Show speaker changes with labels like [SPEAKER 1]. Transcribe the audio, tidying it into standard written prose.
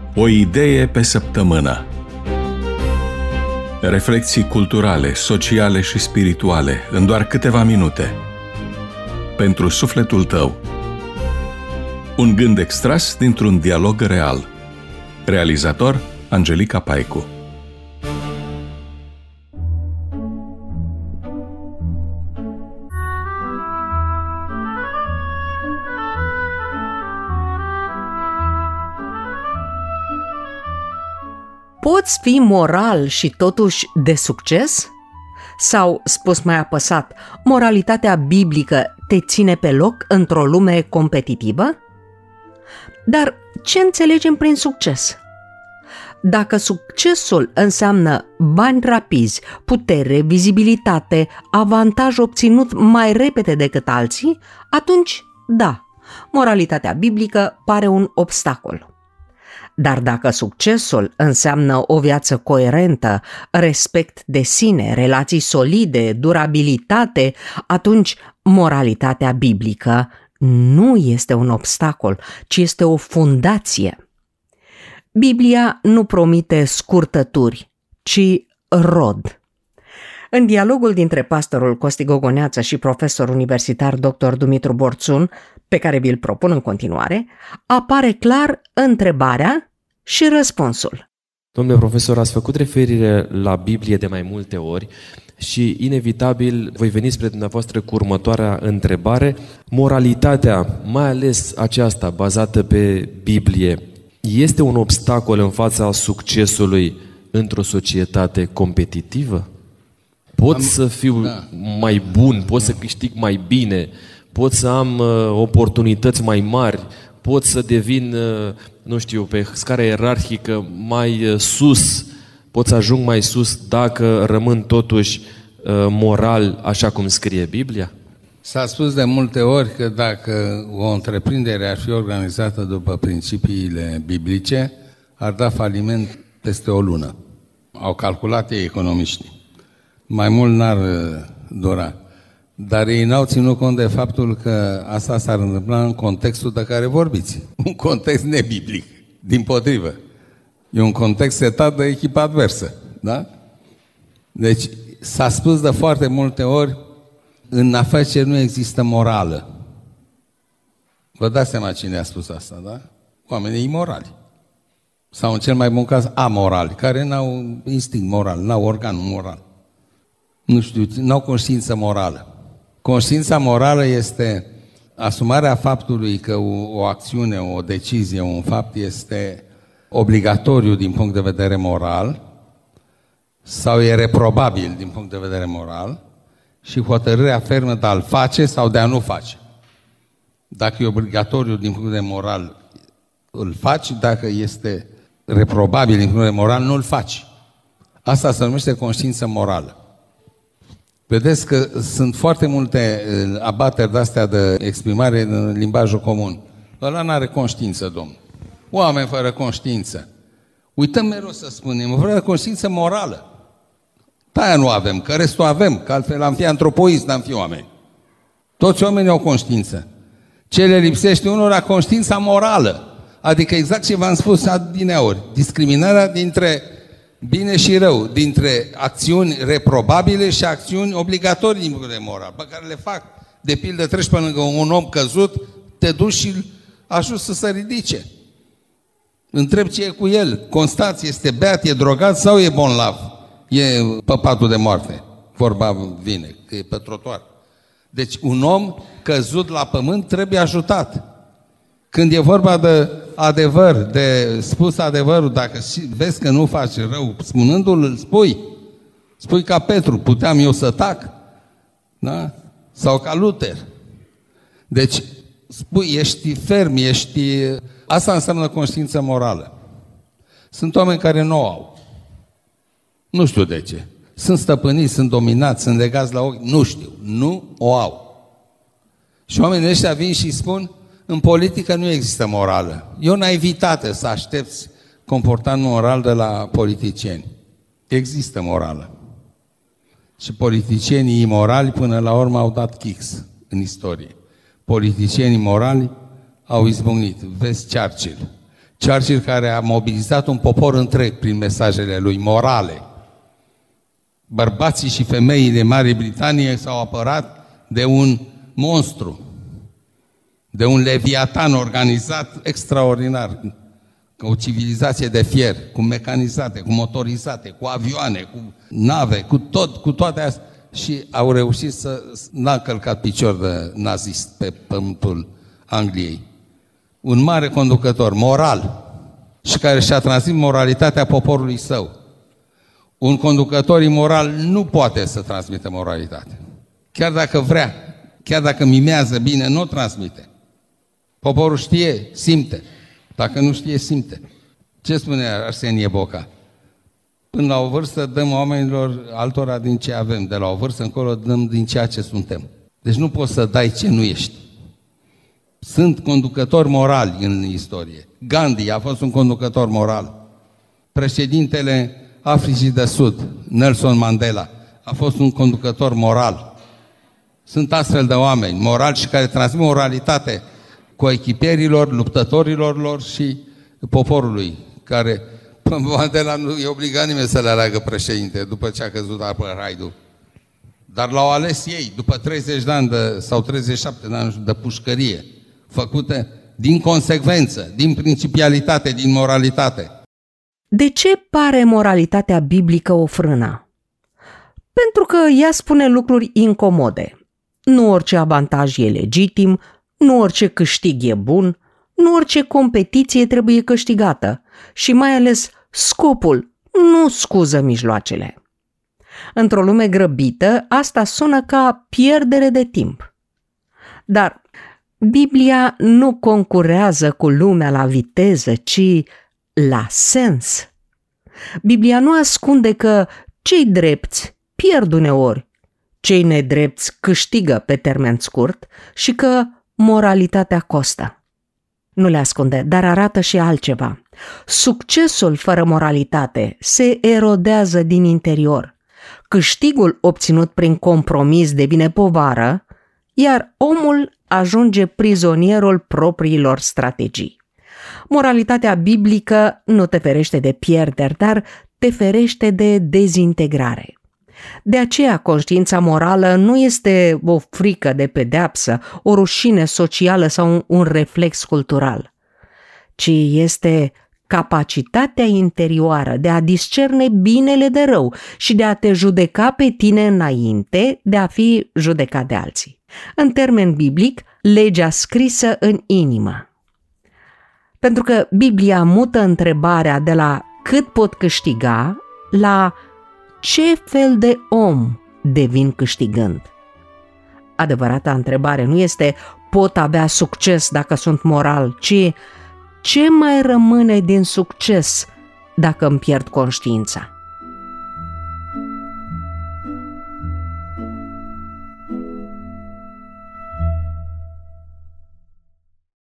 [SPEAKER 1] O idee pe săptămână. Reflexii culturale, sociale și spirituale în doar câteva minute. Pentru sufletul tău. Un gând extras dintr-un dialog real. Realizator Angelica Paicu.
[SPEAKER 2] Poți fi moral și totuși de succes? Sau, spus mai apăsat, moralitatea biblică te ține pe loc într-o lume competitivă? Dar ce înțelegem prin succes? Dacă succesul înseamnă bani rapizi, putere, vizibilitate, avantaj obținut mai repede decât alții, atunci, da, moralitatea biblică pare un obstacol. Dar dacă succesul înseamnă o viață coerentă, respect de sine, relații solide, durabilitate, atunci moralitatea biblică nu este un obstacol, ci este o fundație. Biblia nu promite scurtături, ci rod. În dialogul dintre pastorul Costi Gogoneață și profesor universitar dr. Dumitru Borțun, pe care vi-l propun în continuare, apare clar întrebarea și răspunsul.
[SPEAKER 3] Domnule profesor, ați făcut referire la Biblie de mai multe ori și inevitabil voi veni spre dumneavoastră cu următoarea întrebare. Moralitatea, mai ales aceasta bazată pe Biblie, este un obstacol în fața succesului într-o societate competitivă? Pot să fiu mai bun, pot să câștig mai bine, pot să am oportunități mai mari, pot să devin, nu știu, pe scara ierarhică mai sus, pot să ajung mai sus dacă rămân totuși moral așa cum scrie Biblia?
[SPEAKER 4] S-a spus de multe ori că dacă o întreprindere ar fi organizată după principiile biblice, ar da faliment peste o lună. Au calculat ei economiștii. Mai mult n-ar dura. Dar ei n-au ținut cont de faptul că asta s-ar întâmpla în contextul de care vorbiți. Un context nebiblic, dimpotrivă. E un context setat de echipa adversă. Da? Deci s-a spus de foarte multe ori, în afaceri nu există morală. Vă dați seama cine a spus asta, da? Oamenii imorali. Sau în cel mai bun caz amorali, care n-au instinct moral, n-au organ moral. Nu știu, n-au conștiință morală. Conștiința morală este asumarea faptului că o acțiune, o decizie, un fapt este obligatoriu din punct de vedere moral sau e reprobabil din punct de vedere moral și hotărârea fermă de a-l face sau de a nu face. Dacă e obligatoriu din punct de vedere moral, îl faci, dacă este reprobabil din punct de vedere moral, nu îl faci. Asta se numește conștiință morală. Vedeți că sunt foarte multe abateri de-astea de exprimare în limbajul comun. Ăla n-are conștiință, domnule. Oameni fără conștiință. Uităm mereu să spunem, fără conștiință morală. De-aia nu avem, că restul avem, că altfel am fi antropoizi, n-am fi oameni. Toți oamenii au conștiință. Ce le lipsește unora? Conștiința morală. Adică exact ce v-am spus adineauri. Discriminarea dintre bine și rău, dintre acțiuni reprobabile și acțiuni obligatorii din punct de vedere moral, pe care le fac. De pildă, treci pe lângă un om căzut, te duci și ajungi să se ridice. Întreb ce e cu el. Constați, este beat, e drogat sau e bonlav? E pe patul de moarte. Vorba vine, că e pe trotuar. Deci un om căzut la pământ trebuie ajutat. Când e vorba de adevăr, de spus adevărul, dacă vezi că nu faci rău, spunându-l, îl spui. Spui ca Petru, puteam eu să tac? Da? Sau ca Luther. Deci, spui, ești ferm, Asta înseamnă conștiință morală. Sunt oameni care nu o au. Nu știu de ce. Sunt stăpâniți, sunt dominați, sunt legați la ochi. Nu știu. Nu o au. Și oamenii ăștia vin și spun, în politică nu există morală. E o naivitate să aștepți comportament moral de la politicieni. Există morală. Și politicienii imorali până la urmă au dat kicks în istorie. Politicienii morali au izbucnit. Vezi Churchill. Churchill, care a mobilizat un popor întreg prin mesajele lui morale. Bărbații și femeile Marii Britanie s-au apărat de un monstru, de un leviatan organizat extraordinar, cu o civilizație de fier, cu mecanizate, cu motorizate, cu avioane, cu nave, cu toate astea. Și au reușit să n-a călcat picior de nazist pe pământul Angliei. Un mare conducător moral și care și-a transmis moralitatea poporului său. Un conducător imoral nu poate să transmită moralitate. Chiar dacă vrea, chiar dacă mimează bine, nu o transmite. Poporul știe, simte. Dacă nu știe, simte. Ce spune Arsenie Boca? Până la o vârstă dăm oamenilor altora din ce avem. De la o vârstă încolo dăm din ceea ce suntem. Deci nu poți să dai ce nu ești. Sunt conducători morali în istorie. Gandhi a fost un conducător moral. Președintele Africii de Sud, Nelson Mandela, a fost un conducător moral. Sunt astfel de oameni morali și care transmit moralitate coechipierilor, luptătorilor lor și poporului, care Mandela nu i-a obligat nimeni să le aleagă președinte după ce a căzut apartheidul. Dar l-au ales ei, după 30 de ani sau 37 de ani de pușcărie, făcute din consecvență, din principialitate, din moralitate.
[SPEAKER 2] De ce pare moralitatea biblică o frână? Pentru că ea spune lucruri incomode. Nu orice avantaj e legitim, nu orice câștig e bun, nu orice competiție trebuie câștigată și mai ales scopul nu scuză mijloacele. Într-o lume grăbită, asta sună ca pierdere de timp. Dar Biblia nu concurează cu lumea la viteză, ci la sens. Biblia nu ascunde că cei drepți pierd uneori, cei nedrepți câștigă pe termen scurt și că moralitatea costă. Nu le ascunde, dar arată și altceva. Succesul fără moralitate se erodează din interior. Câștigul obținut prin compromis devine povară, iar omul ajunge prizonierul propriilor strategii. Moralitatea biblică nu te ferește de pierderi, dar te ferește de dezintegrare. De aceea, conștiința morală nu este o frică de pedeapsă, o rușine socială sau un reflex cultural, ci este capacitatea interioară de a discerne binele de rău și de a te judeca pe tine înainte de a fi judecat de alții. În termen biblic, legea scrisă în inimă. Pentru că Biblia mută întrebarea de la cât pot câștiga la ce fel de om devin câștigând. Adevărata întrebare nu este pot avea succes dacă sunt moral, ci ce mai rămâne din succes dacă îmi pierd conștiința.